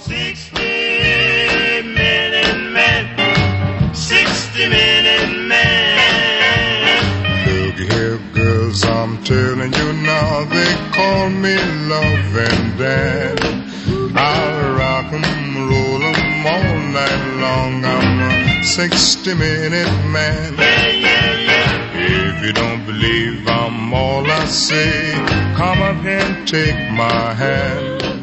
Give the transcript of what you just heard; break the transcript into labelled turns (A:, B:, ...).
A: 60-minute man, 60-minute man.
B: Look here, girls, I'm telling you now, they call me Love and Dan. I'll rock 'em, roll 'em all night long. I'm a 60-minute man. If you don't believe I'm all I say, come up here and take my hand.